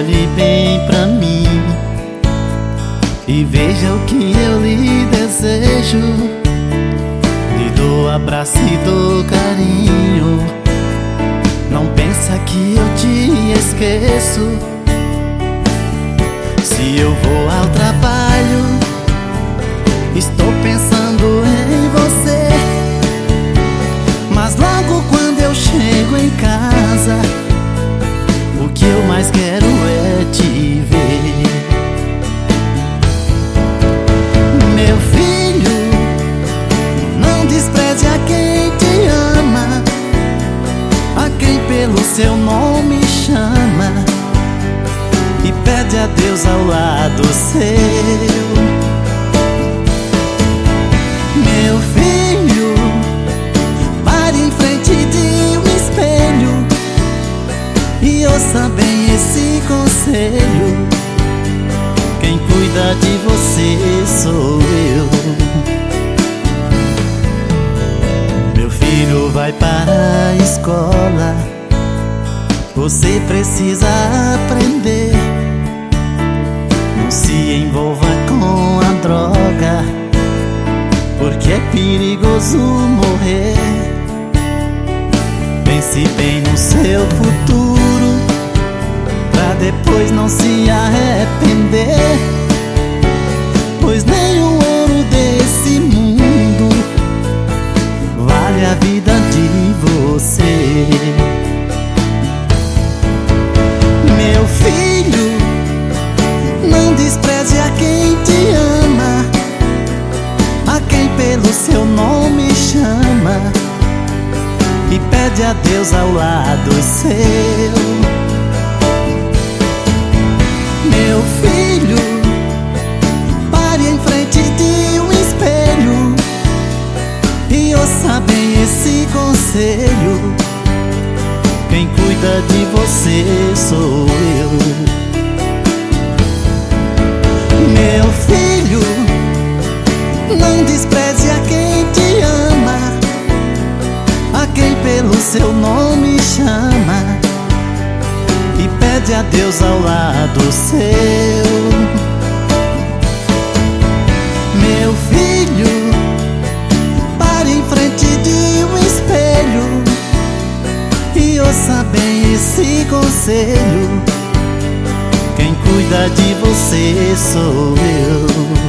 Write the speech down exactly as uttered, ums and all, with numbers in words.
olhe bem pra mim e veja o que eu lhe desejo. Lhe dou abraço e dou carinho. Não pensa que eu te esqueço. Se eu vou ao trabalho, estou pensando em você. Mas logo quando eu chego em casa, o que eu mais quero é te ver. Meu filho, não despreze a quem te ama, a quem pelo seu nome chama, e pede a Deus ao lado seu. Meu filho, pare em frente de um espelho e ouça bem esse conselho. Quem cuida de você sou eu. Meu filho vai para a escola, você precisa aprender. Não se envolva com a droga, porque é perigoso morrer. Pense bem no seu futuro, pra depois não se arrepender. Pois nem o ouro desse mundo vale a vida de você. Meu filho, não despreze a quem te ama, a quem pelo seu nome chama, e pede a Deus ao lado seu. Meu filho, pare em frente de um espelho e ouça bem esse conselho. Quem cuida de você sou eu. Meu filho, não despreze a quem te ama, a quem pelo seu nome chama, e pede a Deus ao lado seu. Meu filho, pare em frente de um espelho e ouça bem esse conselho. Quem cuida de você sou eu.